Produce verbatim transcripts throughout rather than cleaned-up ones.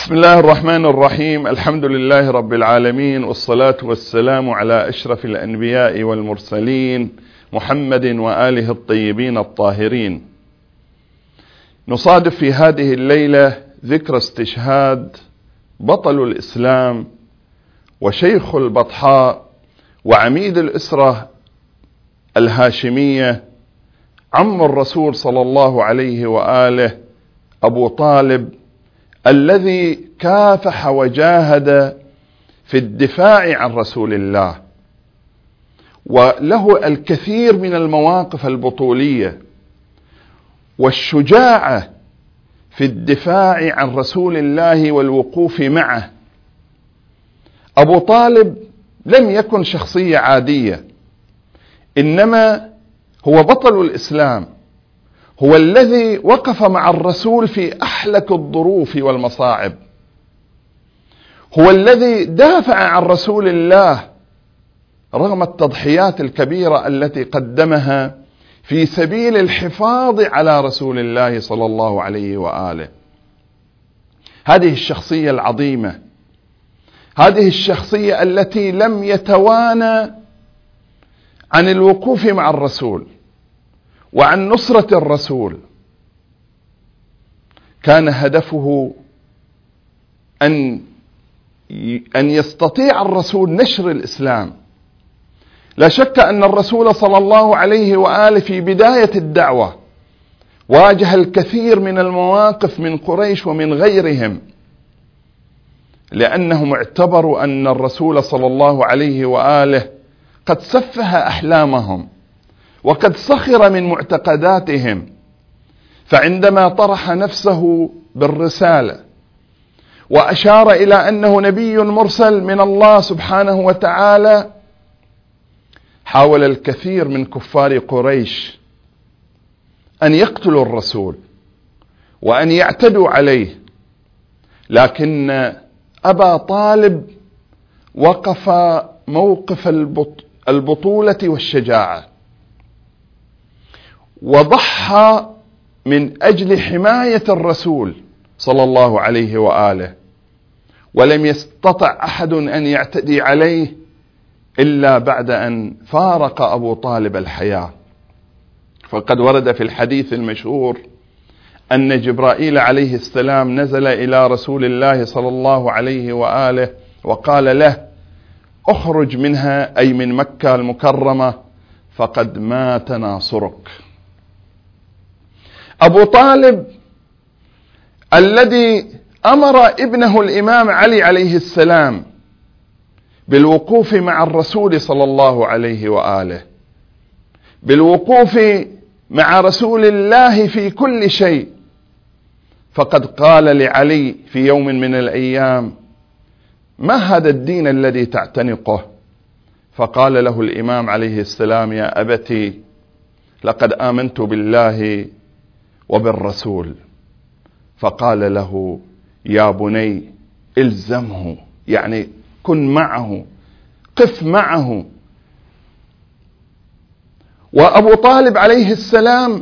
بسم الله الرحمن الرحيم. الحمد لله رب العالمين، والصلاة والسلام على أشرف الأنبياء والمرسلين محمد وآله الطيبين الطاهرين. نصادف في هذه الليلة ذكرى استشهاد بطل الإسلام وشيخ البطحاء وعميد الأسرة الهاشمية عم الرسول صلى الله عليه وآله أبو طالب، الذي كافح وجاهد في الدفاع عن رسول الله، وله الكثير من المواقف البطولية والشجاعة في الدفاع عن رسول الله والوقوف معه. أبو طالب لم يكن شخصية عادية، إنما هو بطل الإسلام، هو الذي وقف مع الرسول في أحلك الظروف والمصاعب، هو الذي دافع عن رسول الله رغم التضحيات الكبيرة التي قدمها في سبيل الحفاظ على رسول الله صلى الله عليه وآله. هذه الشخصية العظيمة، هذه الشخصية التي لم يتوانى عن الوقوف مع الرسول وعن نصرة الرسول، كان هدفه أن أن يستطيع الرسول نشر الإسلام. لا شك أن الرسول صلى الله عليه وآله في بداية الدعوة واجه الكثير من المواقف من قريش ومن غيرهم، لأنهم اعتبروا أن الرسول صلى الله عليه وآله قد سفه أحلامهم وقد سخر من معتقداتهم. فعندما طرح نفسه بالرسالة وأشار إلى أنه نبي مرسل من الله سبحانه وتعالى، حاول الكثير من كفار قريش أن يقتلوا الرسول وأن يعتدوا عليه، لكن أبا طالب وقف موقف البطولة والشجاعة، وضحى من أجل حماية الرسول صلى الله عليه وآله، ولم يستطع أحد أن يعتدي عليه إلا بعد أن فارق أبو طالب الحياة. فقد ورد في الحديث المشهور أن جبرائيل عليه السلام نزل إلى رسول الله صلى الله عليه وآله وقال له: اخرج منها، أي من مكة المكرمة، فقد مات ناصرك. أبو طالب الذي أمر ابنه الإمام علي عليه السلام بالوقوف مع الرسول صلى الله عليه وآله، بالوقوف مع رسول الله في كل شيء، فقد قال لعلي في يوم من الأيام: ما هذا الدين الذي تعتنقه؟ فقال له الإمام عليه السلام: يا أبتي، لقد آمنت بالله وبالرسول. فقال له: يا بني الزمه، يعني كن معه، قف معه. وأبو طالب عليه السلام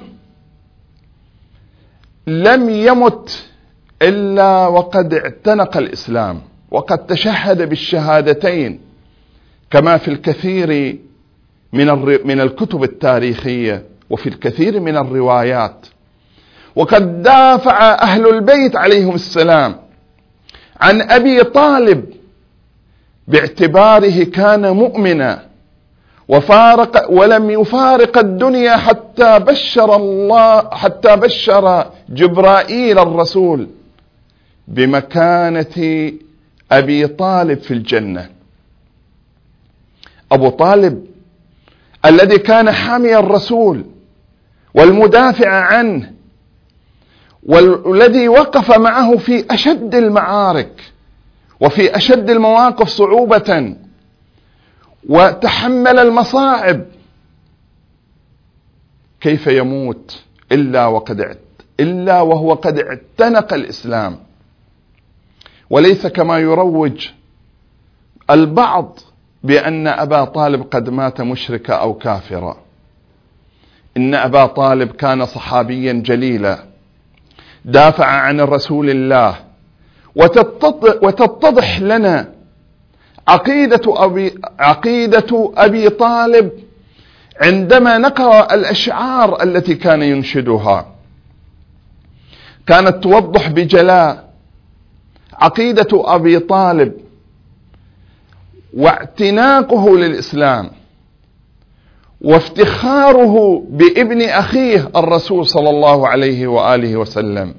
لم يمت إلا وقد اعتنق الإسلام وقد تشهد بالشهادتين، كما في الكثير من من الكتب التاريخية وفي الكثير من الروايات. وقد دافع أهل البيت عليهم السلام عن أبي طالب باعتباره كان مؤمنا وفارق ولم يفارق الدنيا حتى بشر الله حتى بشر جبرائيل الرسول بمكانة أبي طالب في الجنة. أبو طالب الذي كان حامي الرسول والمدافع عنه، والذي وقف معه في أشد المعارك وفي أشد المواقف صعوبة وتحمل المصاعب، كيف يموت إلا وقد إلا وهو قد اعتنق الإسلام؟ وليس كما يروج البعض بأن أبا طالب قد مات مشركا أو كافرا. إن أبا طالب كان صحابيا جليلا، دافع عن رسول الله وتتضح لنا عقيدة أبي, عقيدة أبي طالب عندما نقرأ الأشعار التي كان ينشدها. كانت توضح بجلاء عقيدة أبي طالب واعتناقه للإسلام وافتخاره بابن أخيه الرسول صلى الله عليه وآله وسلم،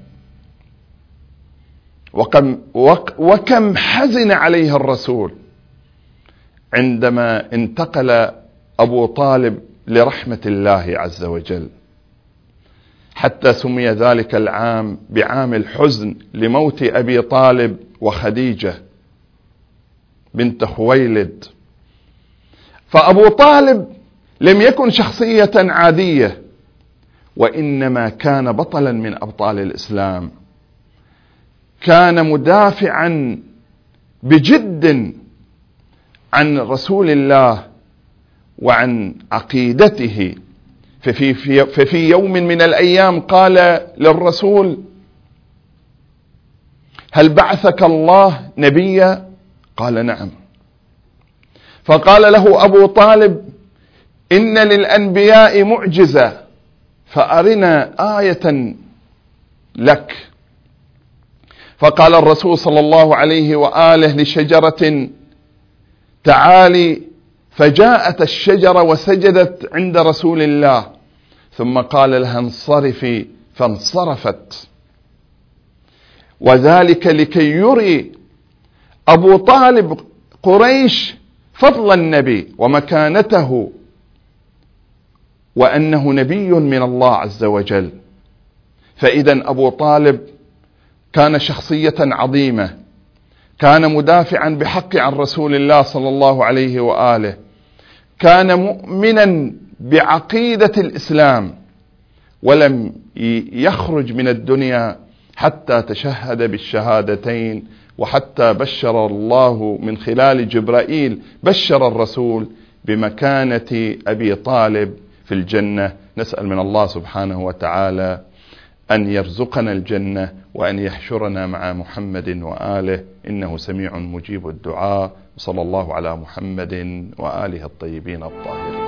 وكم, وكم حزن عليه الرسول عندما انتقل أبو طالب لرحمة الله عز وجل، حتى سمي ذلك العام بعام الحزن لموت أبي طالب وخديجة بنت خويلد. فأبو طالب لم يكن شخصية عادية، وإنما كان بطلا من أبطال الإسلام، كان مدافعا بجد عن رسول الله وعن عقيدته. ففي, في, ففي يوم من الأيام قال للرسول: هل بعثك الله نبيا؟ قال: نعم. فقال له أبو طالب: إن للأنبياء معجزة، فأرنا آية لك. فقال الرسول صلى الله عليه وآله لشجرة: تعالي. فجاءت الشجرة وسجدت عند رسول الله، ثم قال لها: انصرفي، فانصرفت. وذلك لكي يري أبو طالب قريش فضل النبي ومكانته، وأنه نبي من الله عز وجل. فإذا أبو طالب كان شخصية عظيمة، كان مدافعا بحق عن رسول الله صلى الله عليه وآله، كان مؤمنا بعقيدة الإسلام، ولم يخرج من الدنيا حتى تشهد بالشهادتين، وحتى بشر الله من خلال جبرائيل بشر الرسول بمكانة أبي طالب في الجنة. نسأل من الله سبحانه وتعالى أن يرزقنا الجنة وأن يحشرنا مع محمد وآله، إنه سميع مجيب الدعاء. صلى الله على محمد وآله الطيبين الطاهرين.